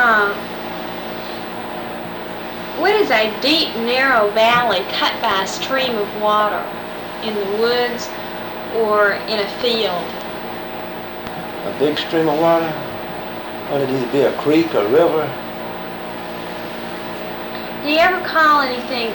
what is a deep, narrow valley cut by a stream of water in the woods or in a field? A big stream of water? Well, it'd either be a creek or a river. Do you ever call anything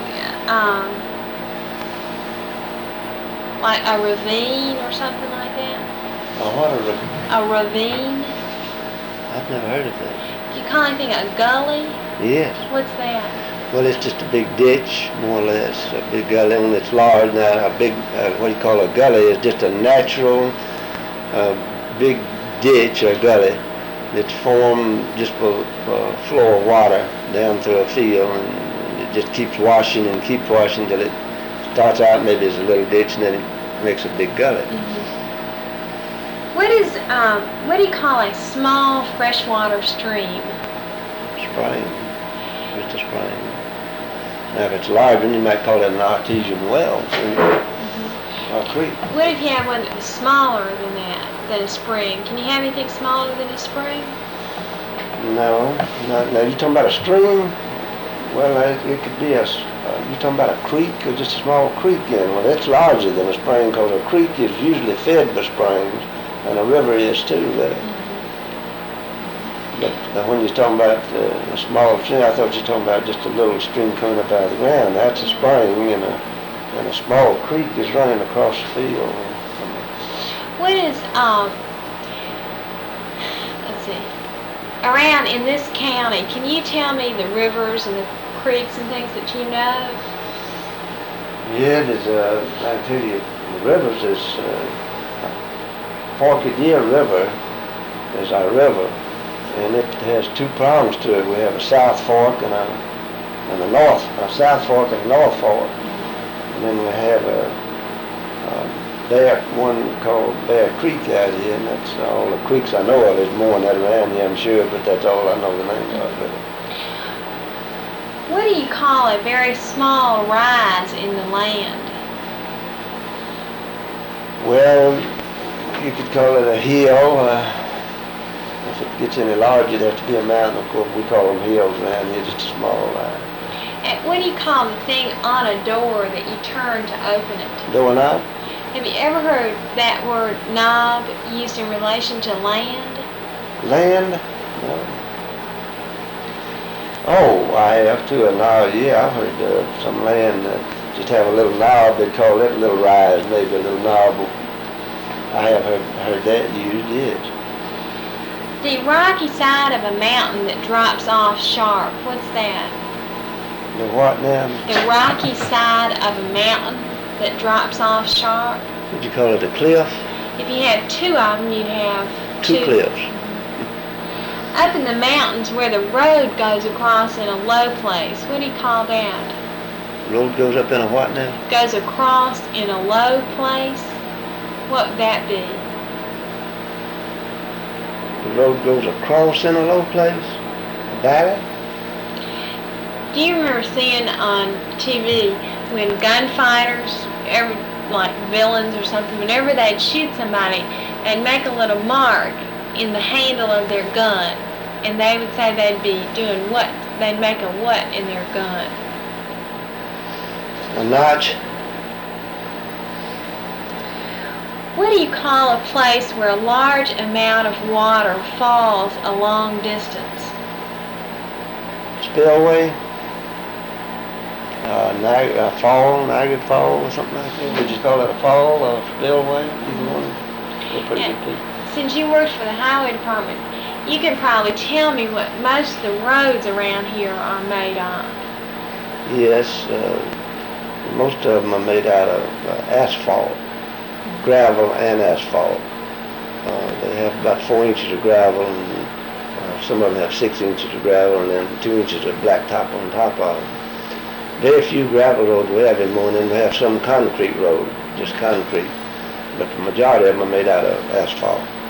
like a ravine or something like that? What A ravine? I've never heard of that. Do you call anything a gully? Yes. What's that? Well, it's just a big ditch, more or less. A big gully when it's large. Now, a big, what you call a gully is just a natural big ditch or gully that's formed just for a flow of water down through a field, and it just keeps washing and keeps washing till it starts out maybe as a little ditch and then it makes a big gully. Mm-hmm. What do you call a small freshwater stream? Spring. Just a spring. Now if it's large, then you might call it an artesian well, or a creek. What if you have one that was smaller than that, than a spring? Can you have anything smaller than a spring? No. You talking about a stream? Well, it could be you talking about a creek or just a small creek then? Well, that's larger than a spring because a creek is usually fed by springs, and a river is too, really. But when you're talking about a small stream, I thought you were talking about just a little stream coming up out of the ground. That's a spring, and a small creek is running across the field. What is, let's see, around in this county, can you tell me the rivers and the creeks and things that you know? Yeah, I can tell you, the rivers is, Forked Deer River is our river, and it has two prongs to it. We have a South Fork and a South Fork and a North Fork. And then we have one called Bear Creek out here, and that's all the creeks I know of. There's more than that around here, I'm sure, but that's all I know the name of it. What do you call a very small rise in the land? Well, you could call it a hill. If it gets any larger, it'd have to be a mountain. Of course, we call them hills around here, just a small line. And what do you call the thing on a door that you turn to open it? Door knob? Have you ever heard that word knob used in relation to land? Land? No. Oh, I have to. A knob. Yeah, I've heard some land just have a little knob. They call it a little rise, maybe a little knob. I have heard that used, yes. The rocky side of a mountain that drops off sharp, what's that? The what now? The rocky side of a mountain that drops off sharp. Would you call it a cliff? If you had two of them, you'd have two cliffs. Up in the mountains where the road goes across in a low place, what do you call that? Road goes up in a what now? Goes across in a low place. What would that be? The road goes across in a low place? A valley? Do you remember seeing on TV when gunfighters, like villains or something, whenever they'd shoot somebody, they'd make a little mark in the handle of their gun, and they would say they'd be doing what? They'd make a what in their gun? A notch. What do you call a place where a large amount of water falls a long distance? Spillway. Niagara Fall or something like that. Would you call it a fall or a spillway? Either one. They're pretty good people. Since you worked for the highway department, you can probably tell me what most of the roads around here are made of. Yes, most of them are made out of asphalt, gravel and asphalt. They have about 4 inches of gravel, and some of them have 6 inches of gravel, and then 2 inches of blacktop on top of them. Very few gravel roads we have anymore, and then we have some concrete road, just concrete. But the majority of them are made out of asphalt.